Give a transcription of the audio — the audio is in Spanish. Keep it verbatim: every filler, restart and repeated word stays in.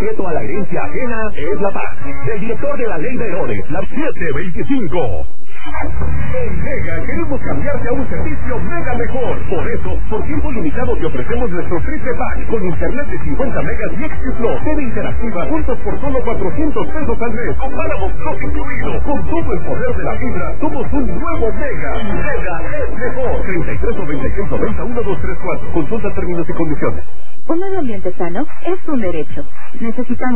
respeto a la herencia ajena es la paz. Del director de la ley de Herodes, la siete veinticinco. En Mega queremos cambiarte a un servicio mega mejor. Por eso, por tiempo limitado te ofrecemos nuestro triple pack con internet de cincuenta megas y X Plus, T V interactiva juntos por solo cuatrocientos pesos al mes, con Paramount Plus incluido. Con todo el poder de la fibra, somos un nuevo Mega. Mega es mejor. treinta y tres noventa y seis noventa uno dos tres cuatro. Consulta términos y condiciones. Un medio ambiente sano es un derecho. Necesitamos